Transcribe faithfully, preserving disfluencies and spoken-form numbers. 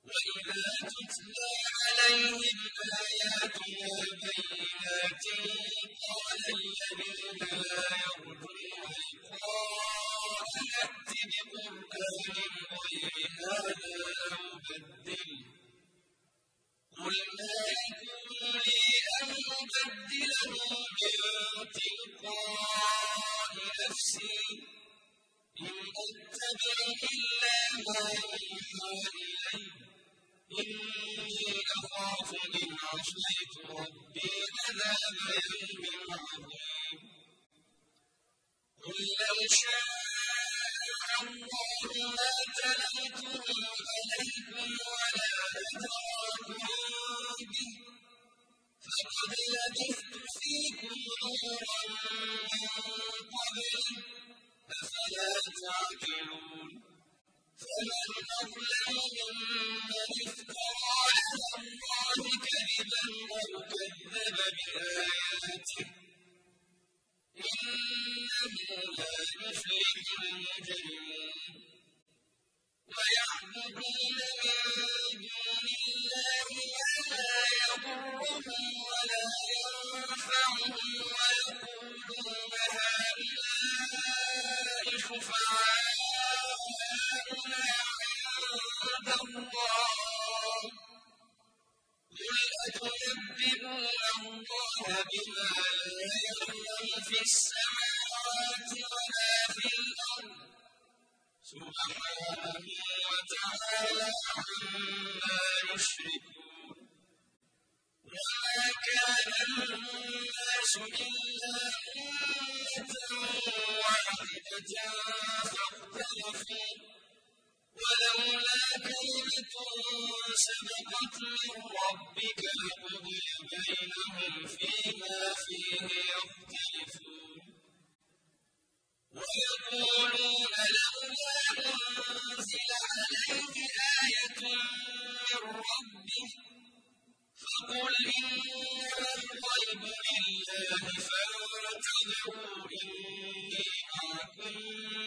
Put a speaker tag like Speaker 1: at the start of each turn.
Speaker 1: وإذا تتلى عليهم آياتنا بينات قال الذين لا يرجون لقاءنا ائت بقرآن غير هذا أو بدله قل ما يكون لي أن أبدله من تلقاء نفسي إن أتبع إلا ما يوحى إلي إني أخاف إن عصيت ربي عذاب يوم عظيم قل لو شاء الله ما تلوته عليكم ولا أدراكم به فقد لبثت فيكم عمرا من قبله أفلا تعقلون فمن أظلم ممن افترى على الله كذبا أو كذب بآياته إنه لا يفلح المجرمون ويعبدون من دون الله ما لا يضرهم ولا ينفعهم ويقولون هؤلاء شفعاؤنا عند الله قل أتنبئون الله بما لا يعلم في السماوات ولا في الأرض سبحانه وتعالى عما يشركون وما كان الناس إلا أمة واحدة فاختلفوا ولولا كلمة سبقت من ربك لقضي بينهم فيما فيه يختلفون ويقولون لولا أنزل عليه آية من ربه فقل إنما الغيب لله فانتظروا إني معكم